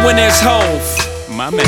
when there's Hove, my man.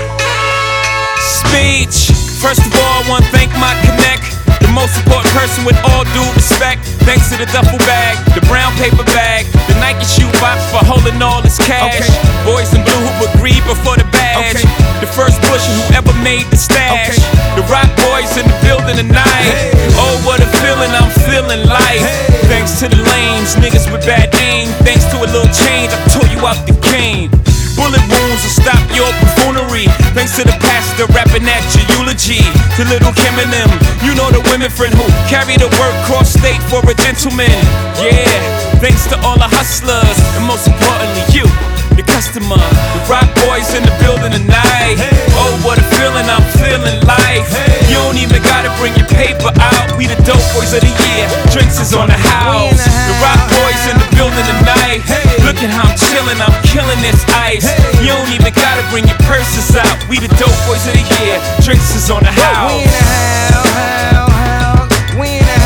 Speech. First of all, I wanna thank my connect, the most important person with all due respect. Thanks to the duffel bag, the brown paper bag, the Nike shoe box for holding all this cash. Boys in blue who agreed before the badge. The first pusher who ever made the stash. The rock boys in the building tonight. Oh, what a feeling, I'm feeling life. Thanks to the lanes, niggas with bad aim. Thanks to a little change, I tore you out the cane. Bullet wounds will stop your buffoonery. Thanks to the pastor rapping at your eulogy. To Little Kim and them, you know the women friend who carry the work cross state for a gentleman. Yeah, thanks to all the hustlers, and most importantly you, the customer. The rock boys in the building tonight. Oh, what a feeling, I'm feeling life. You don't even gotta bring your paper out. We the dope boys of the year, drinks is on the house. The rock boys in the building tonight. Look at how I'm chillin', I'm killing this ice. You don't even gotta bring your purses out. We the dope boys of the year, drinks is on the house. We in the house, we in the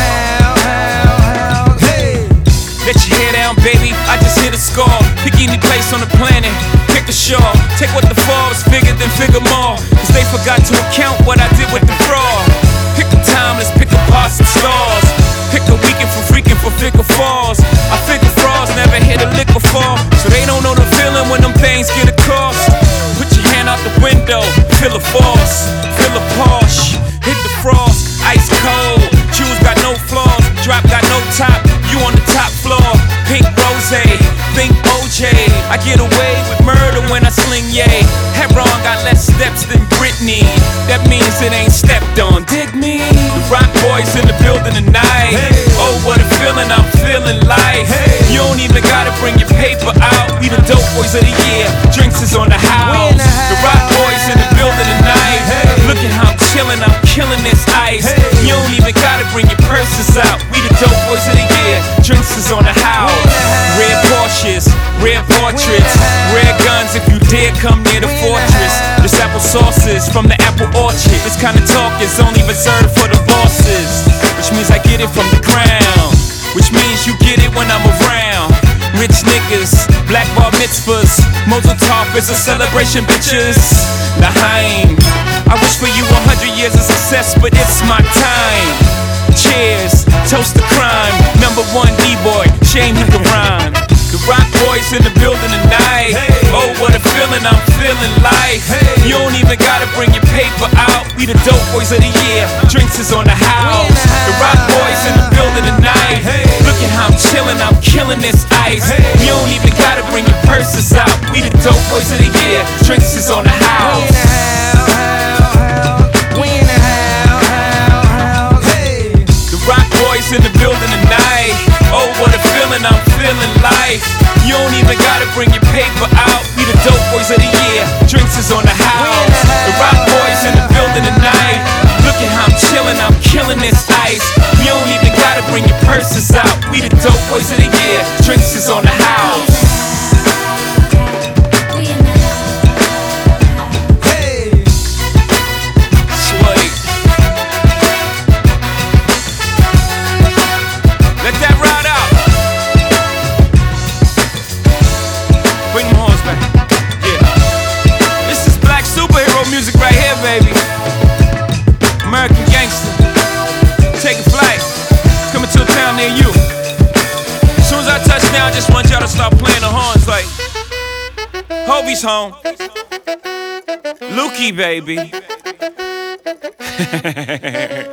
house, hey. Let your hair down, baby, I just hit a score. Pick any place on the planet, pick a shore. Take what the Forbes figured, then figure more. Cause they forgot to account what I did with the fraud. Pick a time, let's pick apart some stars. Pick a weekend for freaking for figure falls. I figure frauds never hit a lick before, so they don't know the feeling when them things get across. Put your hand out the window, feel a force, feel a Porsche, hit the frost, ice cold. Shoes got no flaws, drop got no top. You on the top floor, pink rose, think OJ. I get away with murder when I sling yay. Heron got less steps than Britney. That means it ain't stepped on, dig me? The rock boys in the building tonight. Oh, what a feeling, I'm feeling life. You don't even gotta bring your paper out. We the dope boys of the year, drinks is on the house. The rock boys in the building tonight. Look at how I'm chillin', I'm killing this ice. You don't even gotta bring your purses out. We the dope boys of the year, drinks is on the house. Red Porsches, red portraits, red guns if you dare come near the fortress. This apple sauces from the apple orchard. This kind of talk is only reserved for the bosses, which means I get it from the ground, which means you get it when I'm around. Rich niggas, black bar mitzvahs, Mazel Tov is a celebration, bitches. L'chaim, I wish for you 100 years of success, but it's my time. Cheers, toast to crime. Number one D-boy, shame he can rhyme. The rock boys in the building tonight. Oh, what a feeling, I'm feeling life. You don't even gotta bring your paper out. We the dope boys of the year, drinks is on the house. The rock boys in the building tonight. Look at how I'm chillin', I'm killing this ice. You don't even gotta bring your purses out. We the dope boys of the year, drinks is on the house. In the building tonight. Oh, what a feeling, I'm feeling life. You don't even gotta bring your paper out. We the dope boys of the year, drinks is on the house. The rock boys in the building tonight. Look at how I'm chillin', I'm killing this ice. You don't even gotta bring your purses out. We the dope boys of the year, drinks is on the house. Baby, American gangster, take a flight, coming to a town near you. As soon as I touch down, I just want y'all to start playing the horns like Hovey's home, Lukey, baby.